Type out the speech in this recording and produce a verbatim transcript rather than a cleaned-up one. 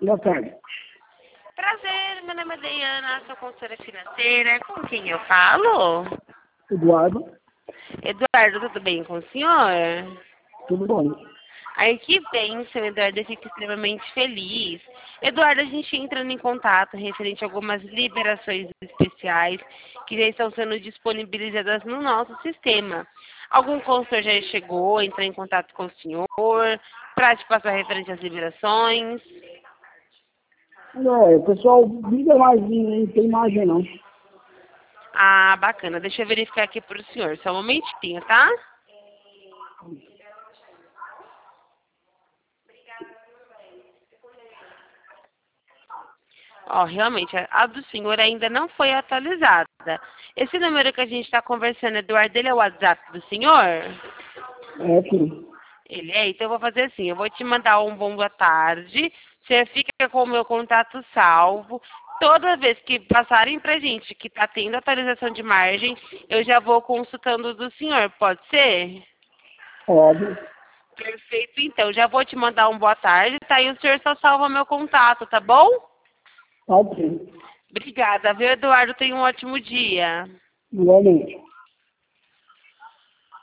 Boa tarde. Prazer, meu nome é Deiana, sou consultora financeira. Com quem eu falo? Eduardo, Eduardo, tudo bem com o senhor? tudo bom? Aí que bem, seu Eduardo, eu fico extremamente feliz. Eduardo, a gente entrando em contato referente a algumas liberações especiais que já estão sendo disponibilizadas no nosso sistema. Algum consultor já chegou, entrou em contato com o senhor para te passar referente às liberações? É, o pessoal liga, mas não tem imagem não. Ah, bacana. Deixa eu verificar aqui para o senhor. Só um momentinho, tá? Ó, realmente, a a do senhor ainda não foi atualizada. Esse número que a gente está conversando, Eduardo, ele é o WhatsApp do senhor? É, sim. Ele é? Então eu vou fazer assim, eu vou te mandar um bom boa tarde, você fica com o meu contato salvo. Toda vez que passarem pra gente que tá tendo atualização de margem, eu já vou consultando o do senhor, pode ser? Pode. Perfeito, então, já vou te mandar um boa tarde, tá? E o senhor só salva meu contato, tá bom? Tá ok. Obrigada, viu, Eduardo? Tenha um ótimo dia. Igualmente.